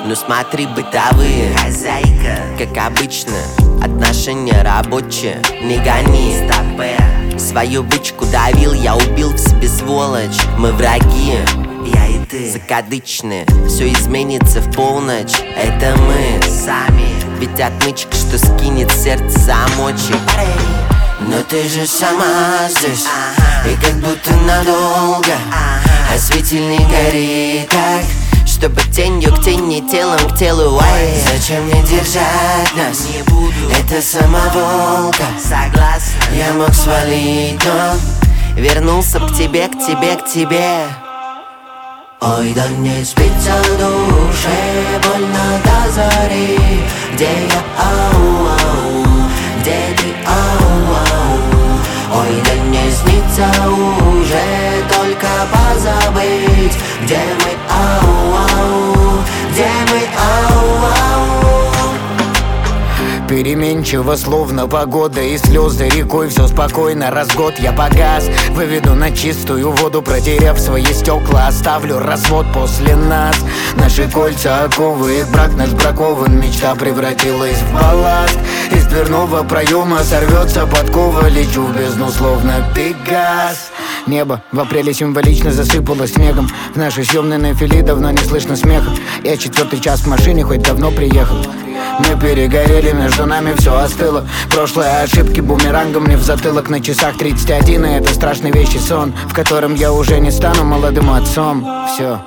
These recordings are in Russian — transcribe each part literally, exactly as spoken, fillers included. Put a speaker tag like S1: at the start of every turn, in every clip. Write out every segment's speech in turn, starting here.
S1: Ну смотри, бытовые, хозяйка, как обычно, отношения рабочие. Не гони, стопэ. Свою бычку давил, я убил в себе сволочь. Мы враги, я и ты, закадычные. Все изменится в полночь, это мы сами. Ведь отмычка, что скинет сердце замочек. Но ты же сама здесь, ага. И как будто надолго, ага. А светильник горит так, чтобы тенью к тени, телом к телу. Ай. Зачем мне держать нас? Не буду. Это самоволка. Согласна. Я мог свалить, но вернулся к тебе, к тебе, к тебе. Ой, да не спится в душе, больно до зари. Где я, ау, ау, где ты, ау, ау. Ой, да не снится уже, только позабыть. Где мы, ау, ау, где мы, ау, ау.
S2: Переменчиво, словно погода и слезы рекой. Все спокойно, раз в год я погас. Выведу на чистую воду, протерев свои стекла. Оставлю развод после нас. Наши кольца оковы, их брак наш бракован. Мечта превратилась в балласт. Из дверного проема сорвется подкова. Лечу в бездну, словно Пегас. Небо в апреле символично засыпало снегом. В нашей съемной на фили давно не слышно смеха. Я четвертый час в машине, хоть давно приехал. Мы перегорели, между нами все остыло. Прошлые ошибки бумерангом мне в затылок. На часах тридцать один, и это страшный вещий сон, в котором я уже не стану молодым отцом. Все.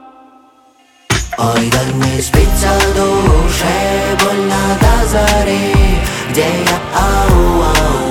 S1: Ой, да не спится в душе, больно до зари. Где я, ау, ау.